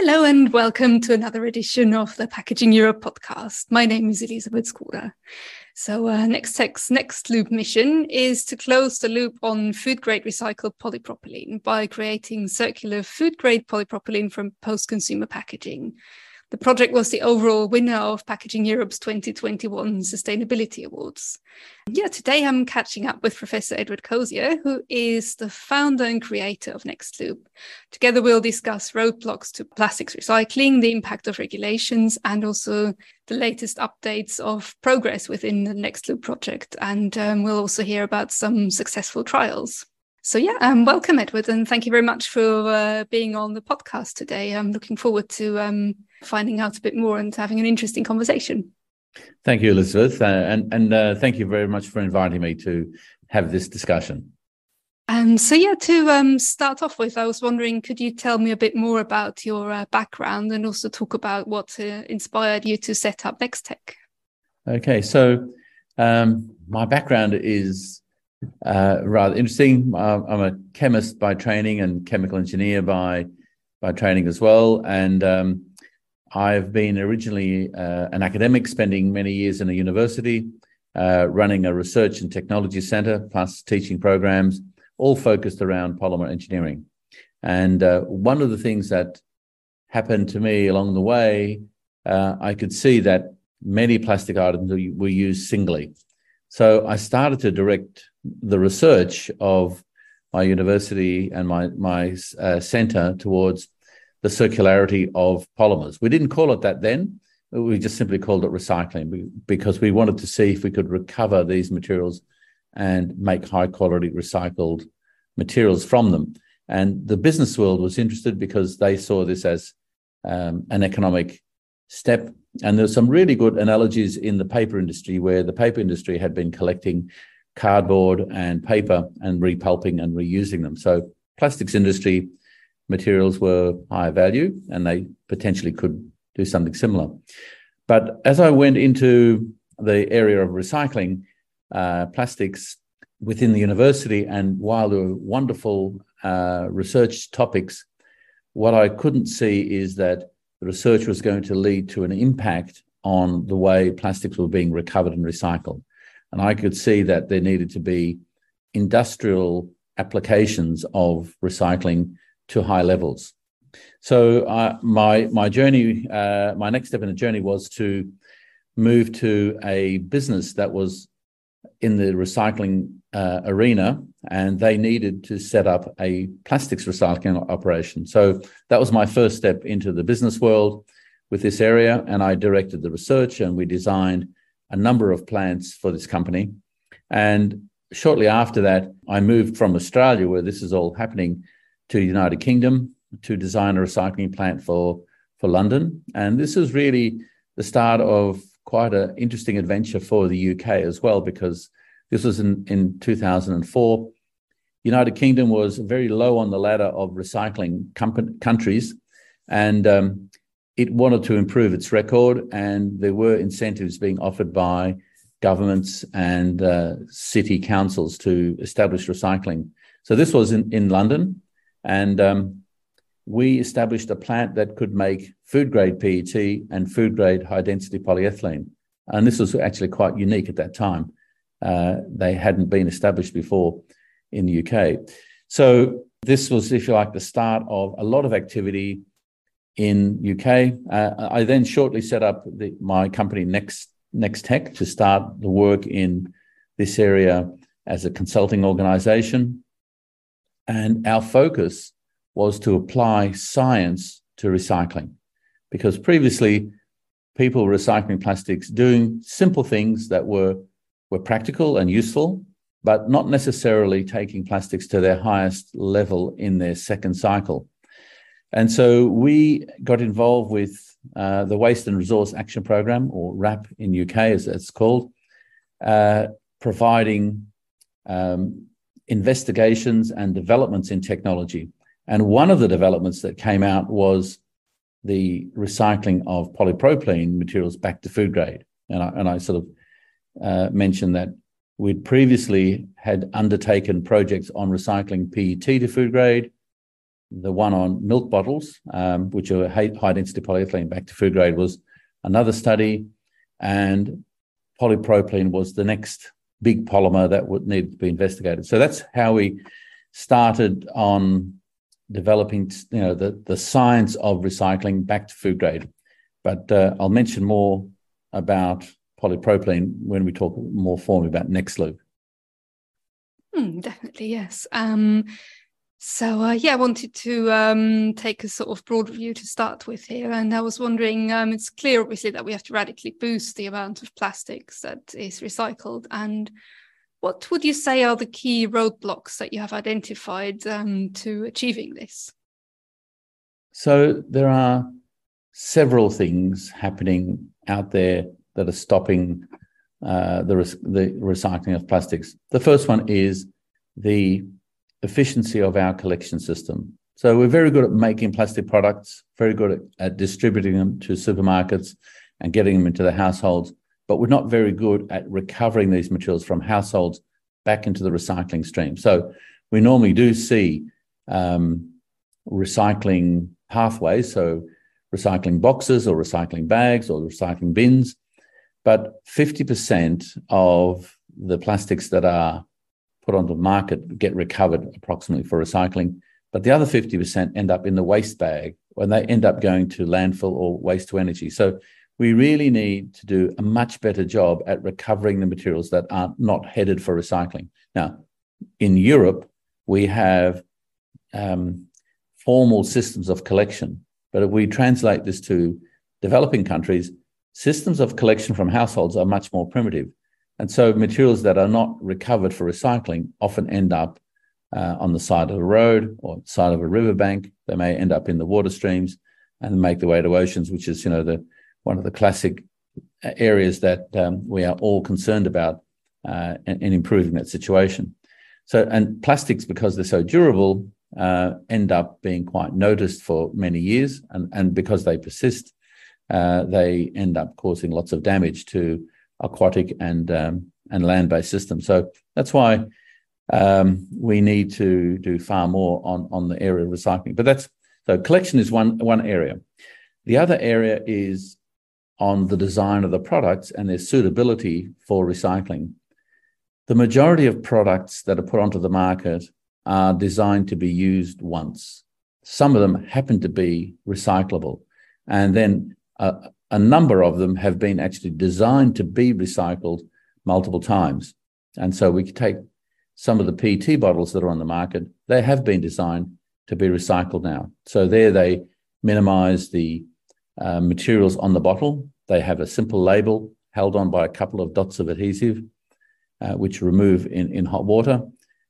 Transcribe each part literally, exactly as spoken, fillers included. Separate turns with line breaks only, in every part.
Hello and welcome to another edition of the Packaging Europe podcast. My name is Elisabeth Skoda. So uh, Nextech's Next Loop mission is to close the loop on food-grade recycled polypropylene by creating circular food-grade polypropylene from post-consumer packaging. The project was the overall winner of Packaging Europe's twenty twenty-one Sustainability Awards. Yeah, today I'm catching up with Professor Edward Cozier, who is the founder and creator of Next Loop. Together we'll discuss roadblocks to plastics recycling, the impact of regulations, and also the latest updates of progress within the Next Loop project. And um, we'll also hear about some successful trials. So yeah, um, welcome Edward, and thank you very much for uh, being on the podcast today. I'm looking forward to um, finding out a bit more and having an interesting conversation.
Thank you, Elizabeth, uh, and, and uh, thank you very much for inviting me to have this discussion.
Um, so yeah, to um, start off with, I was wondering, could you tell me a bit more about your uh, background and also talk about what uh, inspired you to set up Nextech?
Okay, so um, my background is uh, rather interesting. I'm a chemist by training and chemical engineer by by training as well, and um, I've been originally uh, an academic, spending many years in a university, uh, running a research and technology center, plus teaching programs, all focused around polymer engineering. And uh, one of the things that happened to me along the way, uh, I could see that many plastic items were used singly. So I started to direct the research of my university and my, my uh, center towards the circularity of polymers. We didn't call it that then. We just simply called it recycling because we wanted to see if we could recover these materials and make high quality recycled materials from them. And the business world was interested because they saw this as um, an economic step. And there's some really good analogies in the paper industry, where the paper industry had been collecting cardboard and paper and repulping and reusing them. So plastics industry materials were higher value and they potentially could do something similar. But as I went into the area of recycling uh, plastics within the university, and while there were wonderful uh, research topics, what I couldn't see is that the research was going to lead to an impact on the way plastics were being recovered and recycled. And I could see that there needed to be industrial applications of recycling to high levels. So uh, my my journey, uh, my next step in the journey was to move to a business that was in the recycling uh, arena, and they needed to set up a plastics recycling operation. So that was my first step into the business world with this area, and I directed the research and we designed a number of plants for this company. And shortly after that, I moved from Australia, where this is all happening, to the United Kingdom to design a recycling plant for, for London. And this is really the start of quite an interesting adventure for the U K as well, because this was in, in two thousand four. United Kingdom was very low on the ladder of recycling com- countries, and um, it wanted to improve its record, and there were incentives being offered by governments and uh, city councils to establish recycling. So this was in, in London. And um, we established a plant that could make food-grade P E T and food-grade high-density polyethylene. And this was actually quite unique at that time. Uh, they hadn't been established before in the U K. So this was, if you like, the start of a lot of activity in U K. Uh, I then shortly set up the, my company Next Nextech to start the work in this area as a consulting organization. And our focus was to apply science to recycling, because previously people were recycling plastics doing simple things that were, were practical and useful, but not necessarily taking plastics to their highest level in their second cycle. And so we got involved with uh, the Waste and Resource Action Programme, or RAP in U K as it's called, uh, providing um, investigations and developments in technology. And one of the developments that came out was the recycling of polypropylene materials back to food grade. And I, and I sort of uh, mentioned that we'd previously had undertaken projects on recycling P E T to food grade, the one on milk bottles, um, which are high-density polyethylene back to food grade, was another study, and polypropylene was the next big polymer that would need to be investigated. So that's how we started on developing, you know, the, the science of recycling back to food grade. But uh, I'll mention more about polypropylene when we talk more formally about Nexloop.
Mm, definitely, yes. Um, so, uh, yeah, I wanted to um, take a sort of broad view to start with here. And I was wondering, um, it's clear, obviously, that we have to radically boost the amount of plastics that is recycled. And what would you say are the key roadblocks that you have identified um, to achieving this?
So there are several things happening out there that are stopping uh, the, the recycling of plastics. The first one is the efficiency of our collection system. So we're very good at making plastic products, very good at, at distributing them to supermarkets and getting them into the households, but we're not very good at recovering these materials from households back into the recycling stream. So we normally do see um, recycling pathways, so recycling boxes or recycling bags or recycling bins, but fifty percent of the plastics that are put onto the market get recovered approximately for recycling, but the other fifty percent end up in the waste bag when they end up going to landfill or waste to energy. So we really need to do a much better job at recovering the materials that are not headed for recycling. Now, in Europe, we have um, formal systems of collection, but if we translate this to developing countries, systems of collection from households are much more primitive. And so materials that are not recovered for recycling often end up uh, on the side of a road or side of a riverbank. They may end up in the water streams and make their way to oceans, which is, you know, the one of the classic areas that um, we are all concerned about uh, in, in improving that situation. So, and plastics, because they're so durable, uh, end up being quite noticed for many years, and, and because they persist, uh, they end up causing lots of damage to aquatic and um, and land-based systems. So that's why um, we need to do far more on, on the area of recycling. But that's, so collection is one, one area. The other area is on the design of the products and their suitability for recycling. The majority of products that are put onto the market are designed to be used once. Some of them happen to be recyclable, and then uh, a number of them have been actually designed to be recycled multiple times. And so we could take some of the P E T bottles that are on the market, they have been designed to be recycled now. So there they minimize the uh, materials on the bottle. They have a simple label held on by a couple of dots of adhesive, uh, which remove in, in hot water.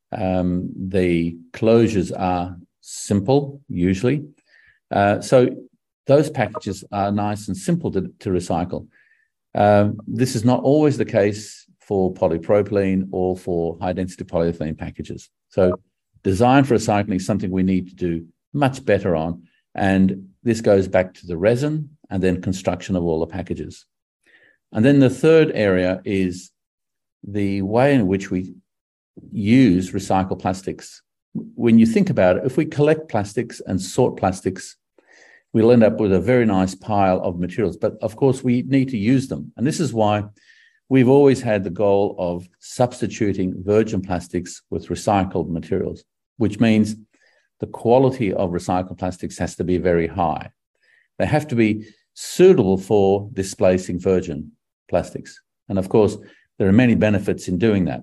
Um, the closures are simple, usually. Uh, so those packages are nice and simple to, to recycle. Um, this is not always the case for polypropylene or for high-density polyethylene packages. So design for recycling is something we need to do much better on. And this goes back to the resin and then construction of all the packages. And then the third area is the way in which we use recycled plastics. When you think about it, if we collect plastics and sort plastics, we'll end up with a very nice pile of materials. But of course, we need to use them. And this is why we've always had the goal of substituting virgin plastics with recycled materials, which means the quality of recycled plastics has to be very high. They have to be suitable for displacing virgin plastics. And of course, there are many benefits in doing that.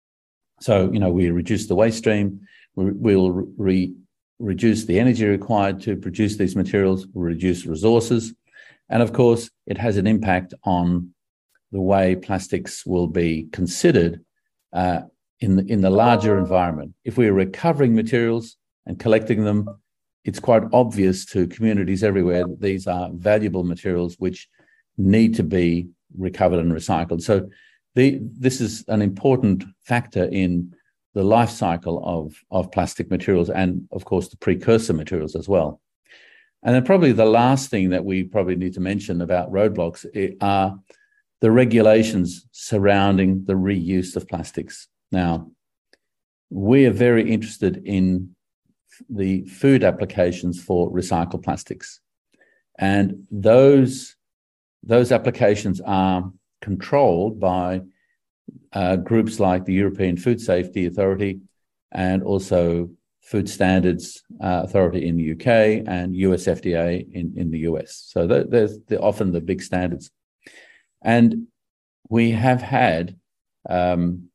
So, you know, we reduce the waste stream, we, we'll re, reduce the energy required to produce these materials, we'll reduce resources. And of course, it has an impact on the way plastics will be considered uh, in, the, in the larger environment. If we're recovering materials and collecting them, it's quite obvious to communities everywhere that these are valuable materials which need to be recovered and recycled. So the, this is an important factor in the life cycle of, of plastic materials and, of course, the precursor materials as well. And then probably the last thing that we probably need to mention about roadblocks are the regulations surrounding the reuse of plastics. Now, we are very interested in the food applications for recycled plastics. And those, those applications are controlled by uh, groups like the European Food Safety Authority and also Food Standards uh, Authority in the U K and U S F D A in, in the U S. So th- there's they're often the big standards. And we have had um,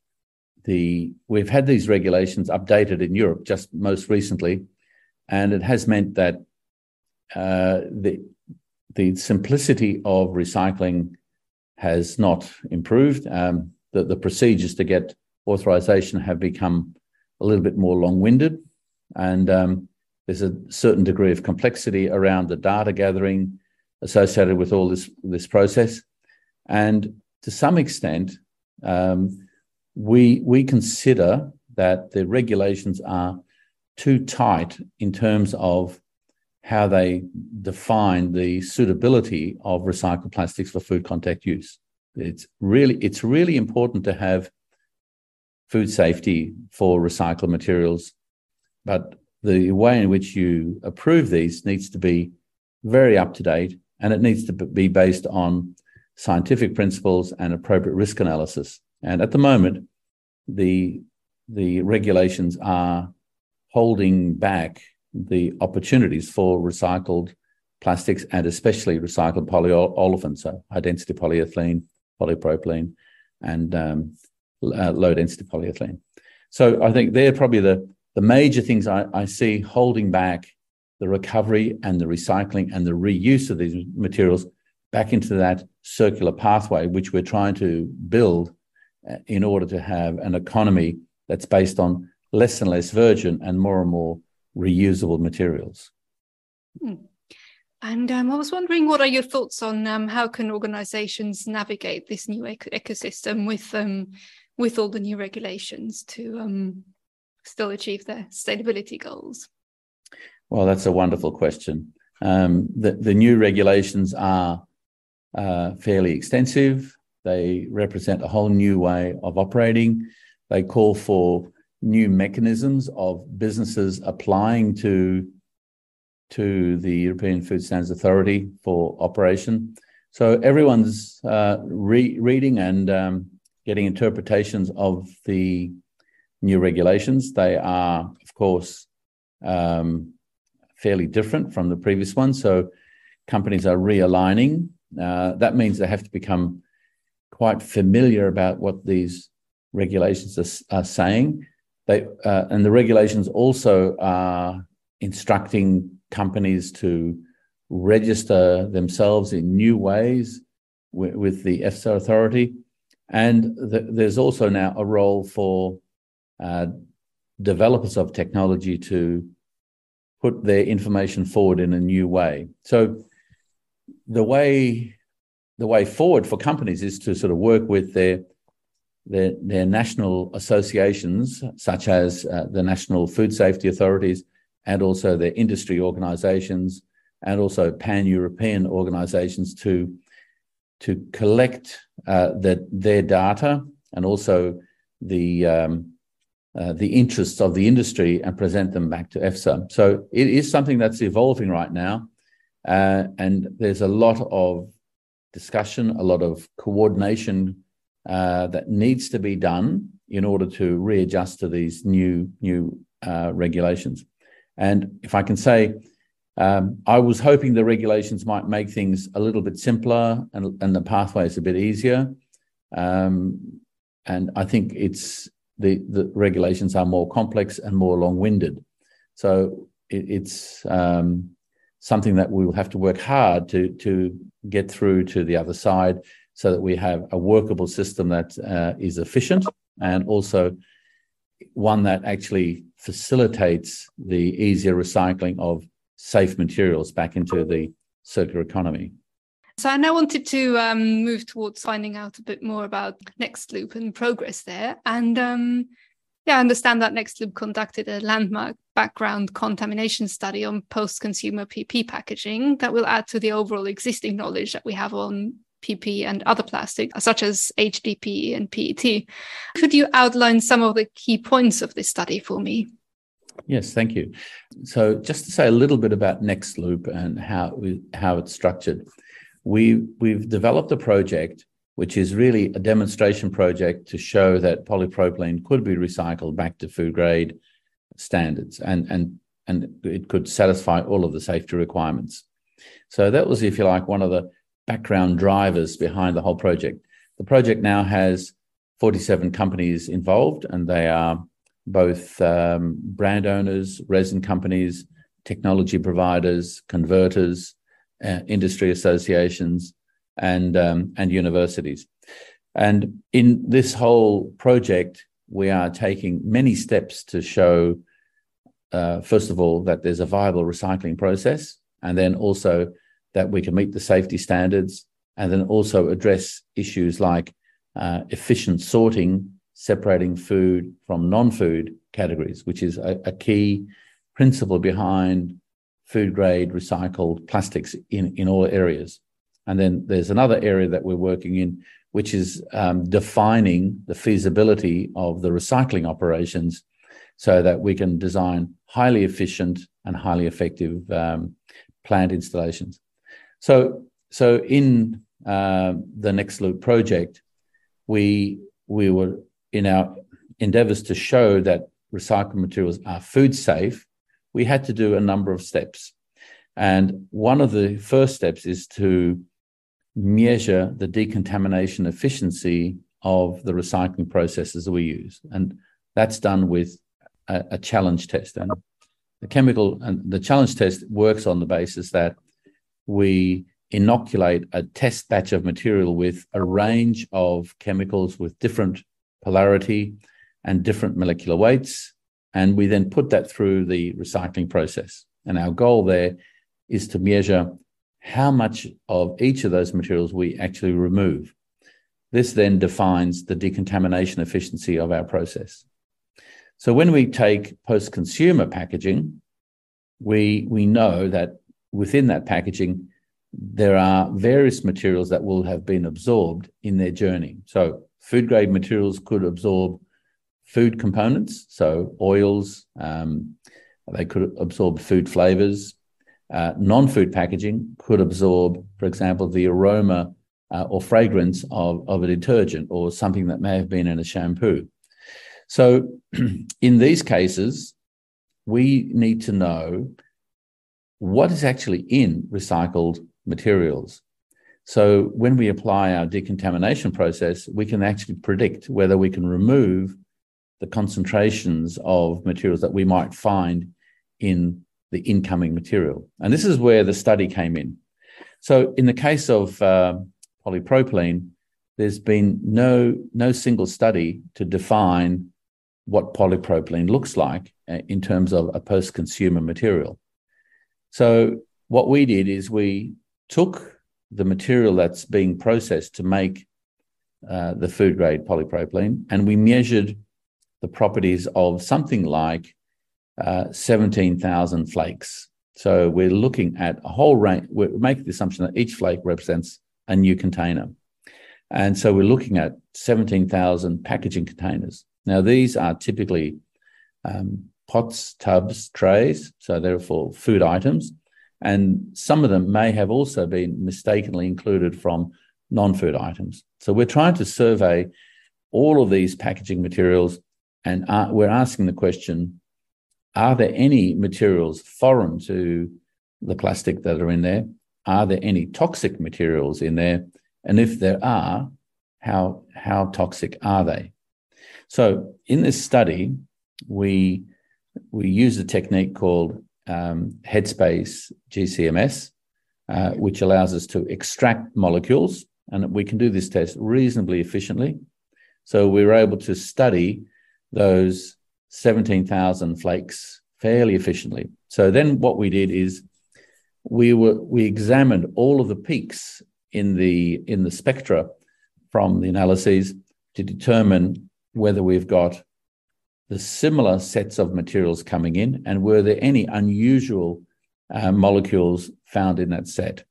the we've had these regulations updated in Europe just most recently, and it has meant that uh, the the simplicity of recycling has not improved. Um, the, the procedures to get authorization have become a little bit more long-winded, and um, there's a certain degree of complexity around the data gathering associated with all this this process, and to some extent, um, we we consider that the regulations are too tight in terms of how they define the suitability of recycled plastics for food contact use. It's really it's really important to have food safety for recycled materials, but the way in which you approve these needs to be very up to date, and it needs to be based on scientific principles and appropriate risk analysis. And at the moment, the the regulations are holding back the opportunities for recycled plastics and especially recycled polyolefins, so high-density polyethylene, polypropylene, and um, uh, low-density polyethylene. So I think they're probably the, the major things I, I see holding back the recovery and the recycling and the reuse of these materials back into that circular pathway, which we're trying to build in order to have an economy that's based on less and less virgin and more and more reusable materials.
Hmm. And um, I was wondering, what are your thoughts on um, how can organizations navigate this new ec- ecosystem with um, with all the new regulations to um, still achieve their sustainability goals?
Well, that's a wonderful question. Um, the, the new regulations are uh, fairly extensive. They represent a whole new way of operating. They call for new mechanisms of businesses applying to, to the European Food Standards Authority for operation. So everyone's uh, re- reading and um, getting interpretations of the new regulations. They are, of course, um, fairly different from the previous one. So companies are realigning. Uh, that means they have to become quite familiar about what these regulations are, are saying. They, uh, and the regulations also are instructing companies to register themselves in new ways with, with the EFSA authority. And th- there's also now a role for uh, developers of technology to put their information forward in a new way. So the way the way forward for companies is to sort of work with their their, their national associations, such as uh, the National Food Safety Authorities, and also their industry organisations, and also pan-European organisations to to collect uh, the, their data and also the um, uh, the interests of the industry and present them back to EFSA. So it is something that's evolving right now, uh, and there's a lot of discussion, a lot of coordination uh, that needs to be done in order to readjust to these new new uh, regulations. And if I can say, um, I was hoping the regulations might make things a little bit simpler and, and the pathways a bit easier. Um, and I think it's the, the regulations are more complex and more long-winded. So it, it's um, something that we will have to work hard to, to get through to the other side so that we have a workable system that uh, is efficient and also one that actually facilitates the easier recycling of safe materials back into the circular economy.
So I now wanted to um, move towards finding out a bit more about Nextloop and progress there. And um, yeah, I understand that Nextloop conducted a landmark background contamination study on post-consumer P P packaging that will add to the overall existing knowledge that we have on P P and other plastics, such as H D P E and P E T. Could you outline some of the key points of this study for me?
Yes, thank you. So just to say a little bit about NextLoop and how we, how it's structured, we, we've developed a project which is really a demonstration project to show that polypropylene could be recycled back to food grade standards, and, and, and it could satisfy all of the safety requirements. So that was, if you like, one of the background drivers behind the whole project. The project now has forty-seven companies involved, and they are both um, brand owners, resin companies, technology providers, converters, uh, industry associations, and um, and universities. And in this whole project, we are taking many steps to show, uh, first of all, that there's a viable recycling process, and then also that we can meet the safety standards, and then also address issues like uh, efficient sorting, separating food from non-food categories, which is a, a key principle behind food-grade recycled plastics in, in all areas. And then there's another area that we're working in, which is um, defining the feasibility of the recycling operations so that we can design highly efficient and highly effective um, plant installations. So, so in uh, the NextLoop project, we, we were in our endeavors to show that recycled materials are food safe, we had to do a number of steps. And one of the first steps is to measure the decontamination efficiency of the recycling processes we use. And that's done with a, a challenge test. And the chemical and the challenge test works on the basis that we inoculate a test batch of material with a range of chemicals with different polarity and different molecular weights, and we then put that through the recycling process. And our goal there is to measure how much of each of those materials we actually remove. This then defines the decontamination efficiency of our process. So when we take post-consumer packaging, we, we know that within that packaging, there are various materials that will have been absorbed in their journey. So food-grade materials could absorb food components, so oils, um, they could absorb food flavors. Uh, non-food packaging could absorb, for example, the aroma uh, or fragrance of, of a detergent or something that may have been in a shampoo. So in these cases, we need to know what is actually in recycled materials. So when we apply our decontamination process, we can actually predict whether we can remove the concentrations of materials that we might find in the incoming material. And this is where the study came in. So in the case of uh, polypropylene, there's been no, no single study to define what polypropylene looks like uh, in terms of a post-consumer material. So what we did is we took the material that's being processed to make uh, the food-grade polypropylene, and we measured the properties of something like uh, seventeen thousand flakes. So we're looking at a whole range, we're making the assumption that each flake represents a new container. And so we're looking at seventeen thousand packaging containers. Now, these are typically um, pots, tubs, trays, so they're for food items. And some of them may have also been mistakenly included from non-food items. So we're trying to survey all of these packaging materials, and uh, we're asking the question, are there any materials foreign to the plastic that are in there? Are there any toxic materials in there? And if there are, how, how toxic are they? So in this study, we, we use a technique called um, Headspace G C M S, uh, which allows us to extract molecules, and we can do this test reasonably efficiently. So we were able to study those seventeen thousand flakes fairly efficiently. So then what we did is we were we examined all of the peaks in the in the spectra from the analyses to determine whether we've got the similar sets of materials coming in and were there any unusual uh, molecules found in that set.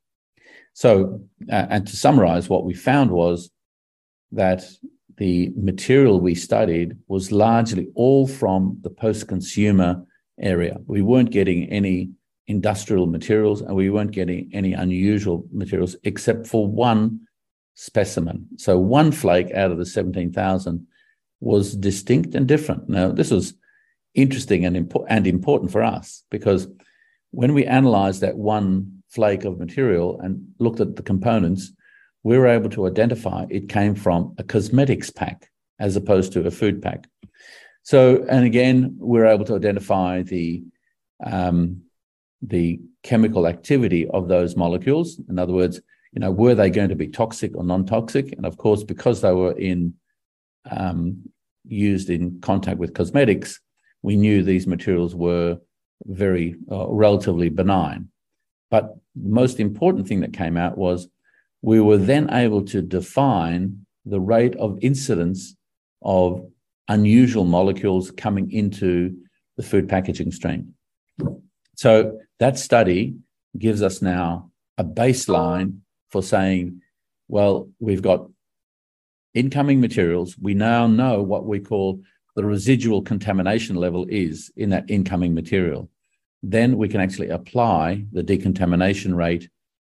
So, uh, and to summarize, what we found was that the material we studied was largely all from the post-consumer area. We weren't getting any industrial materials, and we weren't getting any unusual materials except for one specimen. So one flake out of the seventeen thousand was distinct and different. Now, this was interesting and, impo- and important for us, because when we analyzed that one flake of material and looked at the components, we were able to identify it came from a cosmetics pack as opposed to a food pack. So, and again, we were able to identify the um, the chemical activity of those molecules. In other words, you know, were they going to be toxic or non-toxic? And of course, because they were in um, used in contact with cosmetics, we knew these materials were very uh, relatively benign. But the most important thing that came out was we were then able to define the rate of incidence of unusual molecules coming into the food packaging stream. So that study gives us now a baseline for saying, well, we've got incoming materials. We now know what we call the residual contamination level is in that incoming material. Then we can actually apply the decontamination rate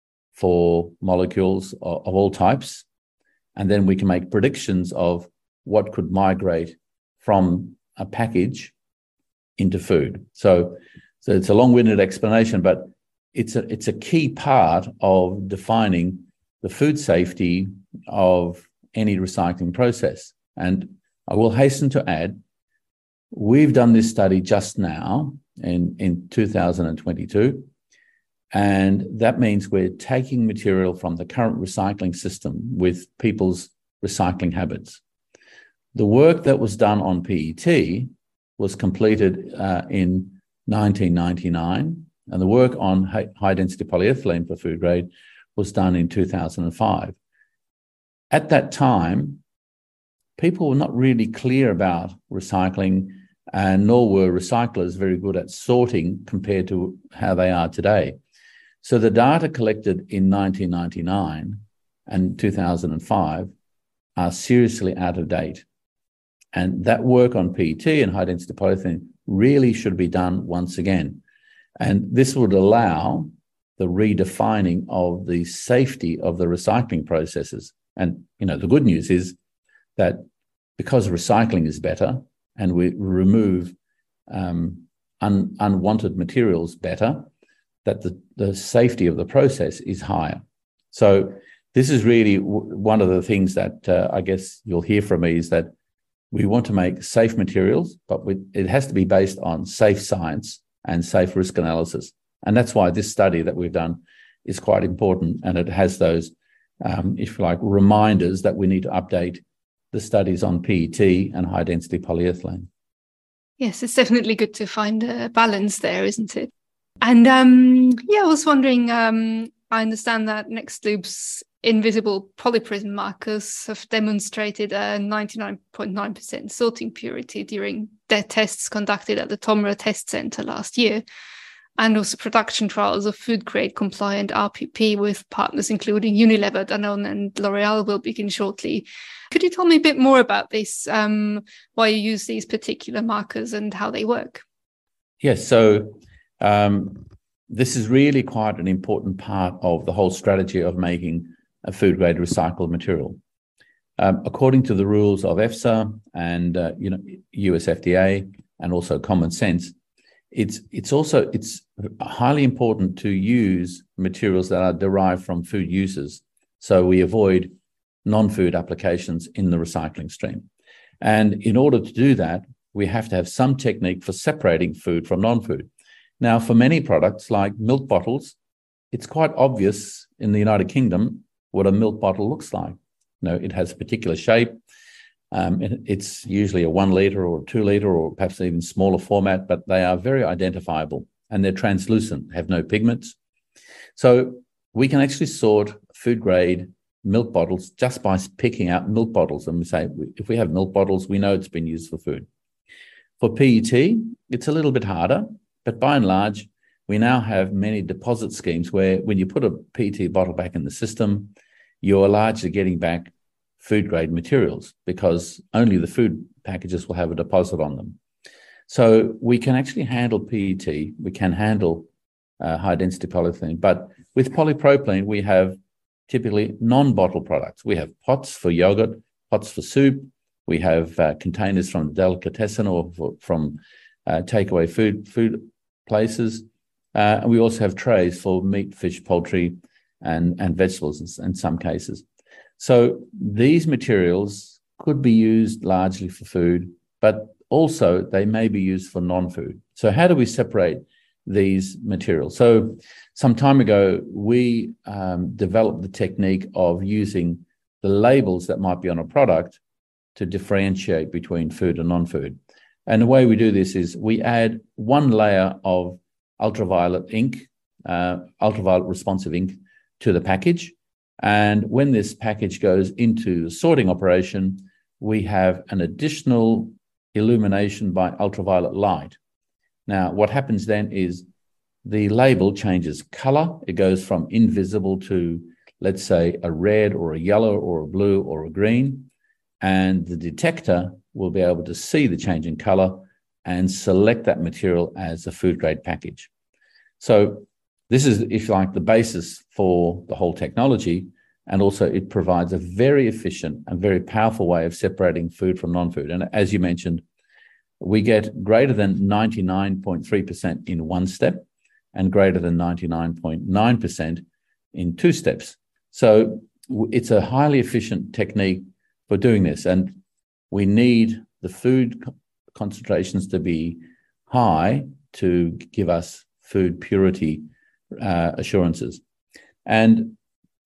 for molecules of, of all types. And then we can make predictions of what could migrate from a package into food. So, so it's a long-winded explanation, but it's a, it's a key part of defining the food safety of any recycling process. And I will hasten to add, we've done this study just now in, in two thousand twenty-two, and that means we're taking material from the current recycling system with people's recycling habits. The work that was done on P E T was completed uh, in nineteen ninety-nine, and the work on high-density polyethylene for food grade was done in two thousand five. At that time, people were not really clear about recycling, and nor were recyclers very good at sorting compared to how they are today. So the data collected in nineteen ninety-nine and two thousand five are seriously out of date. And that work on P E T and high-density polyethylene really should be done once again. And this would allow the redefining of the safety of the recycling processes. And, you know, the good news is that because recycling is better and we remove um, un, unwanted materials better, that the, the safety of the process is higher. So this is really w- one of the things that uh, I guess you'll hear from me is that we want to make safe materials, but we, it has to be based on safe science and safe risk analysis. And that's why this study that we've done is quite important. And it has those, um, if you like, reminders that we need to update the studies on P E T and high-density polyethylene.
Yes, it's definitely good to find a balance there, isn't it? And um, yeah, I was wondering, um, I understand that Nextloop's invisible polyprism markers have demonstrated a ninety-nine point nine percent sorting purity during their tests conducted at the TOMRA Test Centre last year, and also production trials of food-grade compliant R P P with partners including Unilever, Danone and L'Oreal will begin shortly. Could you tell me a bit more about this, um, why you use these particular markers and how they work?
Yes, so um, this is really quite an important part of the whole strategy of making a food-grade recycled material. Um, according to the rules of EFSA and uh, you know, U S F D A and also common sense, it's it's also it's highly important to use materials that are derived from food uses, so we avoid non-food applications in the recycling stream. And in order to do that, we have to have some technique for separating food from non-food. Now, for many products like milk bottles, it's quite obvious in the United Kingdom what a milk bottle looks like. You know, it has a particular shape. Um, it, it's usually a one litre or a two litre or perhaps even smaller format, but they are very identifiable and they're translucent, have no pigments. So we can actually sort food grade milk bottles just by picking out milk bottles. And we say, if we have milk bottles, we know it's been used for food. For P E T, it's a little bit harder, but by and large, we now have many deposit schemes where when you put a P E T bottle back in the system, you're largely getting back food grade materials because only the food packages will have a deposit on them. So we can actually handle P E T, we can handle uh, high-density polyethylene, but with polypropylene, we have typically non-bottle products. We have pots for yogurt, pots for soup, we have uh, containers from delicatessen or for, from uh, takeaway food, food places, uh, and we also have trays for meat, fish, poultry, and, and vegetables in, in some cases. So these materials could be used largely for food, but also they may be used for non-food. So how do we separate these materials? So some time ago, we um, developed the technique of using the labels that might be on a product to differentiate between food and non-food. And the way we do this is we add one layer of ultraviolet ink, uh, ultraviolet responsive ink to the package. And when this package goes into the sorting operation, we have an additional illumination by ultraviolet light. Now, what happens then is the label changes color. It goes from invisible to, let's say, a red or a yellow or a blue or a green. And the detector will be able to see the change in color and select that material as a food grade package. So this is, if you like, the basis for the whole technology. And also it provides a very efficient and very powerful way of separating food from non-food. And as you mentioned, we get greater than ninety-nine point three percent in one step and greater than ninety-nine point nine percent in two steps. So it's a highly efficient technique for doing this. And we need the food concentrations to be high to give us food purity uh, assurances. And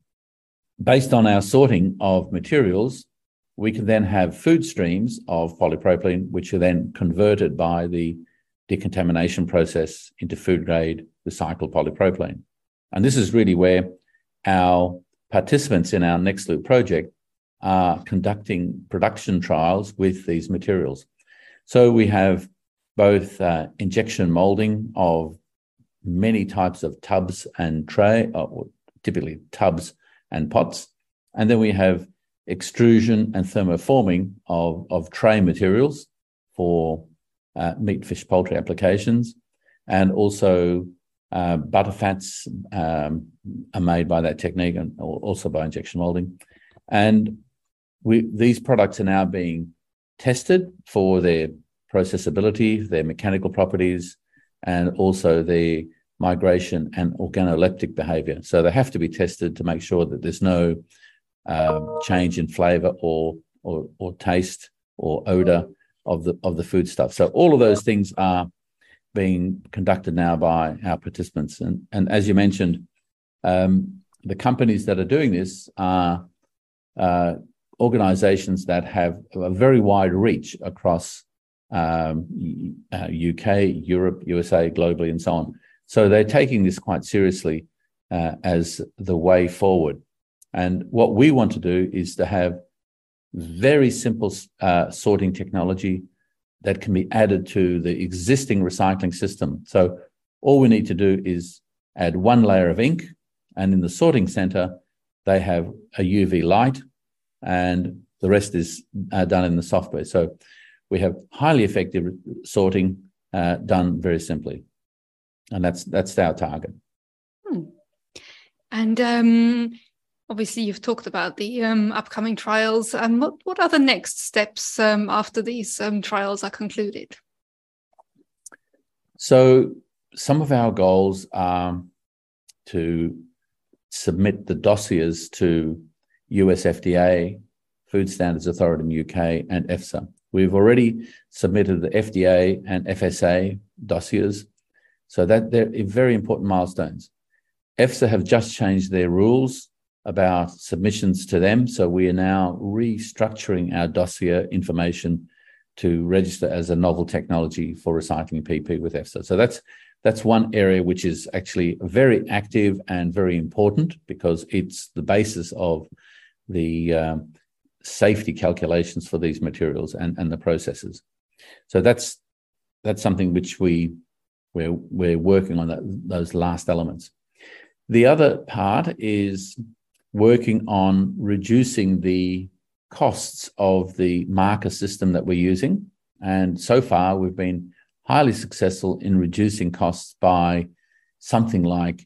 based on our sorting of materials, we can then have food streams of polypropylene, which are then converted by the decontamination process into food grade recycled polypropylene. And this is really where our participants in our Next Loop project are conducting production trials with these materials. So we have both uh, injection molding of many types of tubs and tray, or typically tubs and pots. And then we have extrusion and thermoforming of, of tray materials for uh, meat, fish, poultry applications. And also uh, butterfats um, are made by that technique and also by injection molding. And we, these products are now being tested for their processability, their mechanical properties, and also their migration and organoleptic behavior. So they have to be tested to make sure that there's no uh, change in flavor or, or or taste or odor of the of the food stuff. So all of those things are being conducted now by our participants. And, and as you mentioned, um, the companies that are doing this are uh, organizations that have a very wide reach across um, uh, U K, Europe, U S A, globally, and so on. So they're taking this quite seriously uh, as the way forward. And what we want to do is to have very simple uh, sorting technology that can be added to the existing recycling system. So all we need to do is add one layer of ink, and in the sorting center, they have a U V light, and the rest is uh, done in the software. So we have highly effective sorting uh, done very simply. And that's that's our target.
Hmm. And um, obviously, you've talked about the um, upcoming trials. Um, what, what are the next steps um, after these um, trials are concluded?
So some of our goals are to submit the dossiers to U S F D A, Food Standards Authority in the U K, and EFSA. We've already submitted the F D A and F S A dossiers. So that they're very important milestones. EFSA have just changed their rules about submissions to them. So we are now restructuring our dossier information to register as a novel technology for recycling P P with EFSA. So that's that's one area which is actually very active and very important because it's the basis of the um, safety calculations for these materials and, and the processes. So that's that's something which we We're, we're working on that, those last elements. The other part is working on reducing the costs of the marker system that we're using. And so far, we've been highly successful in reducing costs by something like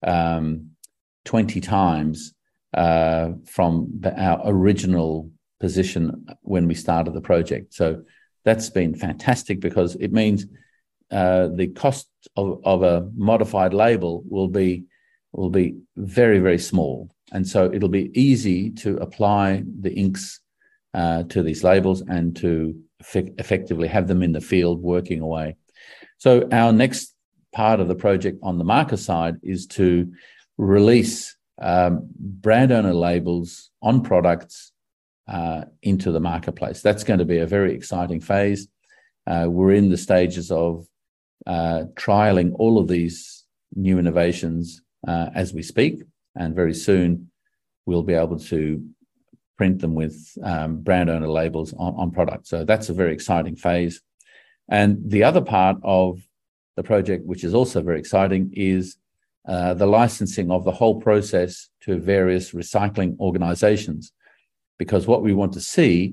um, twenty times uh, from the, our original position when we started the project. So that's been fantastic, because it means uh, the cost of, of a modified label will be will be very, very small. And so it'll be easy to apply the inks uh, to these labels and to effect- effectively have them in the field working away. So our next part of the project on the marker side is to release um, brand owner labels on products uh, into the marketplace. That's going to be a very exciting phase. Uh, we're in the stages of uh, trialing all of these new innovations uh, as we speak, and very soon we'll be able to print them with um, brand owner labels on, on products. So that's a very exciting phase. And the other part of the project, which is also very exciting, is uh, the licensing of the whole process to various recycling organizations. Because what we want to see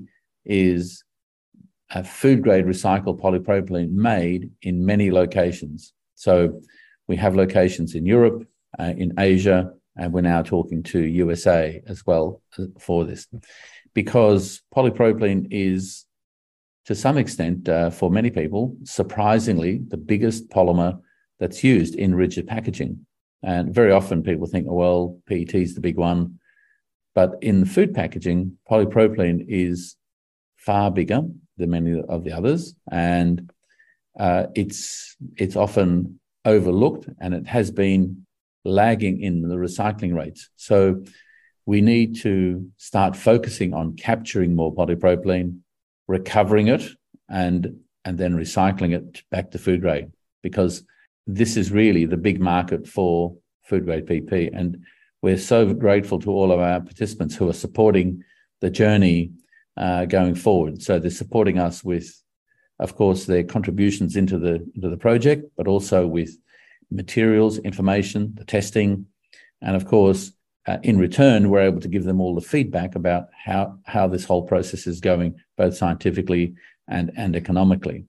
is a food-grade recycled polypropylene made in many locations. So we have locations in Europe, uh, in Asia, and we're now talking to U S A as well for this. Because polypropylene is, to some extent, uh, for many people, surprisingly, the biggest polymer that's used in rigid packaging. And very often people think, oh, well, P E T is the big one. But in food packaging, polypropylene is far bigger than many of the others. And uh, it's it's often overlooked, and it has been lagging in the recycling rates. So we need to start focusing on capturing more polypropylene, recovering it, and, and then recycling it back to food grade, because this is really the big market for food grade P P. And we're so grateful to all of our participants who are supporting the journey uh, going forward. So they're supporting us with, of course, their contributions into the, into the project, but also with materials, information, the testing. And of course, uh, in return, we're able to give them all the feedback about how, how this whole process is going, both scientifically and, and economically.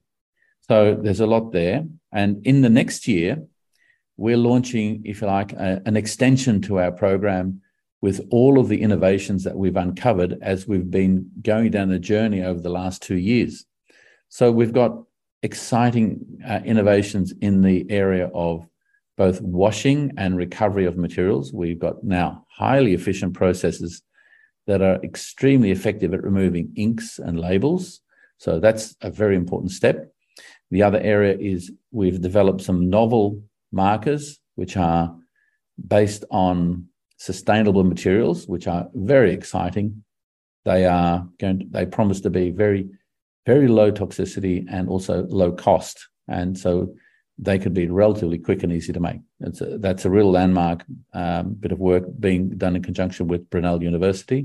So there's a lot there. And in the next year, we're launching, if you like, a, an extension to our program with all of the innovations that we've uncovered as we've been going down the journey over the last two years. So we've got exciting uh, innovations in the area of both washing and recovery of materials. We've got now highly efficient processes that are extremely effective at removing inks and labels. So that's a very important step. The other area is we've developed some novel markers, which are based on sustainable materials, which are very exciting. They are going to, they promise to be very, very low toxicity and also low cost. And so they could be relatively quick and easy to make. It's a, that's a real landmark um, bit of work being done in conjunction with Brunel University.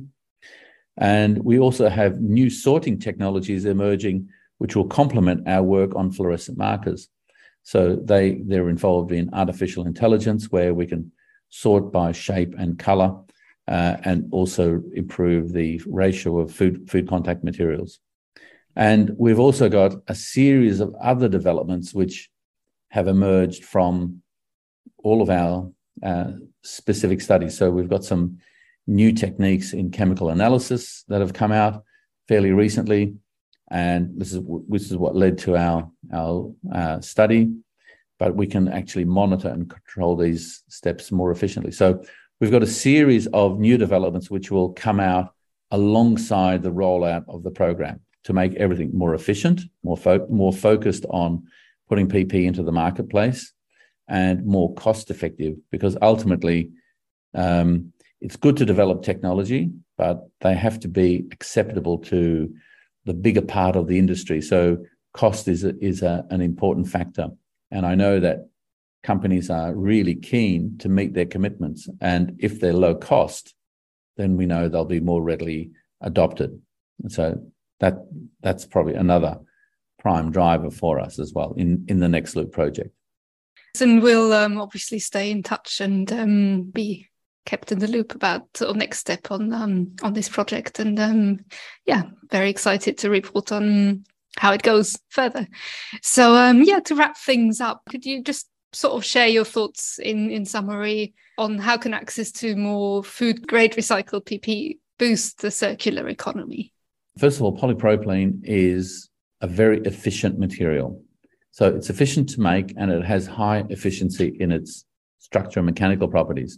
And we also have new sorting technologies emerging, which will complement our work on fluorescent markers. So they, they're involved in artificial intelligence, where we can sort by shape and color, uh, and also improve the ratio of food, food contact materials. And we've also got a series of other developments which have emerged from all of our uh, specific studies. So we've got some new techniques in chemical analysis that have come out fairly recently. And this is this is what led to our, our uh, study, but we can actually monitor and control these steps more efficiently. So we've got a series of new developments which will come out alongside the rollout of the program to make everything more efficient, more, fo- more focused on putting P P into the marketplace, and more cost effective, because ultimately um, it's good to develop technology, but they have to be acceptable to the bigger part of the industry. So cost is, a, is a, an important factor. And I know that companies are really keen to meet their commitments. And if they're low cost, then we know they'll be more readily adopted. And so that that's probably another prime driver for us as well in, in the Next Loop project.
And we'll um, obviously stay in touch and um, be kept in the loop about the next step on um, on this project. And um, yeah, very excited to report on how it goes further. So um, yeah, to wrap things up, could you just sort of share your thoughts in, in summary on how can access to more food grade recycled P P boost the circular economy?
First of all, polypropylene is a very efficient material. So it's efficient to make and it has high efficiency in its structure and mechanical properties.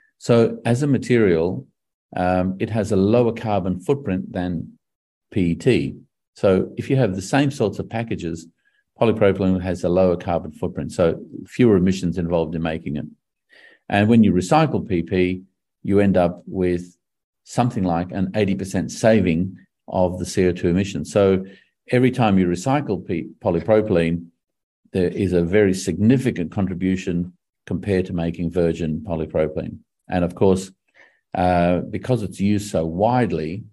So as a material, um, it has a lower carbon footprint than P E T. So if you have the same sorts of packages, polypropylene has a lower carbon footprint, so fewer emissions involved in making it. And when you recycle P P, you end up with something like an eighty percent saving of the C O two emissions. So every time you recycle P- polypropylene, there is a very significant contribution compared to making virgin polypropylene. And of course, uh, because it's used so widely,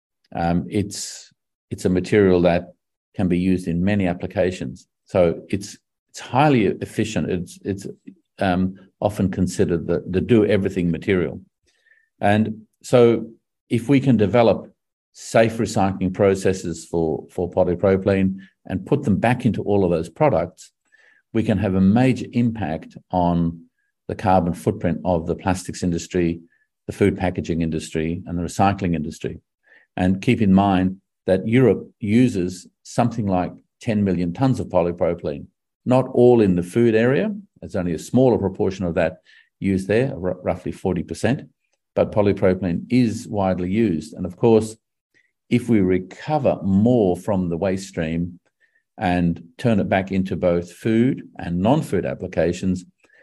um, it's it's a material that can be used in many applications. So it's it's highly efficient. It's it's um, often considered the, the do-everything material. And so if we can develop safe recycling processes for, for polypropylene and put them back into all of those products, we can have a major impact on the carbon footprint of the plastics industry, the food packaging industry, and the recycling industry. And keep in mind that Europe uses something like ten million tons of polypropylene, not all in the food area. There's only a smaller proportion of that used there, r- roughly forty percent, but polypropylene is widely used. And of course, if we recover more from the waste stream and turn it back into both food and non-food applications,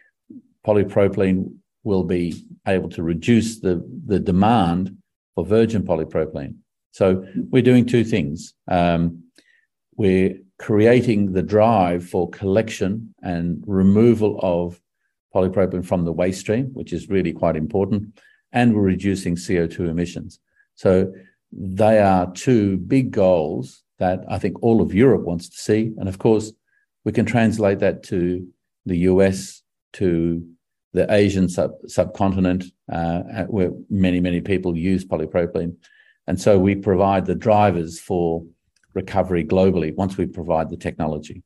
polypropylene will be able to reduce the, the demand for virgin polypropylene. So we're doing two things. Um, we're creating the drive for collection and removal of polypropylene from the waste stream, which is really quite important, and we're reducing C O two emissions. So they are two big goals that I think all of Europe wants to see. And of course, we can translate that to the U S, to the Asian sub- subcontinent, uh, where many, many people use polypropylene. And so we provide the drivers for recovery globally once we provide the technology.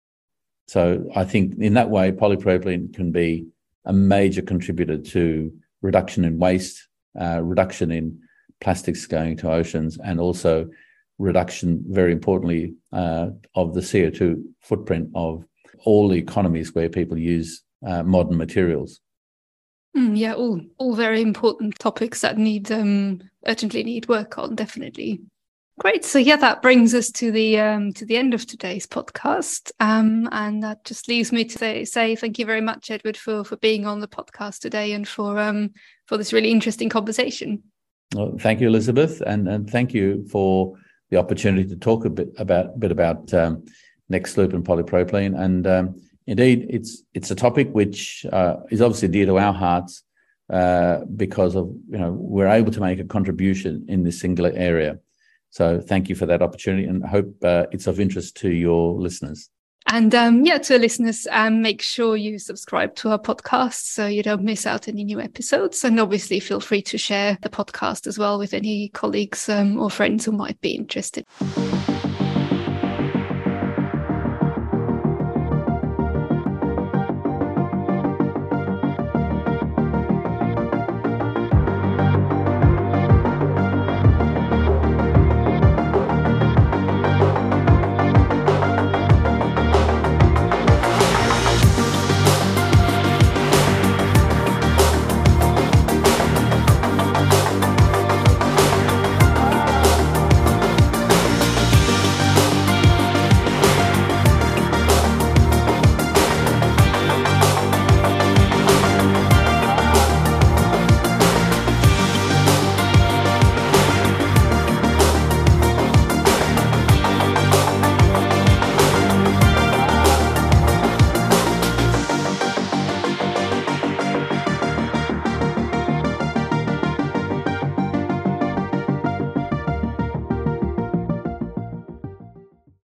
So I think in that way, polypropylene can be a major contributor to reduction in waste, uh, reduction in plastics going to oceans, and also reduction, very importantly, uh, of the C O two footprint of all the economies where people use uh, modern materials.
Mm, yeah, all all very important topics that need um, urgently need work on, definitely. Great. So yeah, that brings us to the um, to the end of today's podcast, um, and that just leaves me to say, say thank you very much, Edward, for for being on the podcast today and for um, for this really interesting conversation.
Well, thank you, Elizabeth, and and thank you for the opportunity to talk a bit about bit about um, Nexloop and polypropylene. And um, indeed, it's it's a topic which uh, is obviously dear to our hearts uh, because of you know we're able to make a contribution in this singular area. So thank you for that opportunity, and I hope uh, it's of interest to your listeners.
And um, yeah, to our listeners, um, make sure you subscribe to our podcast so you don't miss out any new episodes. And obviously, feel free to share the podcast as well with any colleagues um, or friends who might be interested.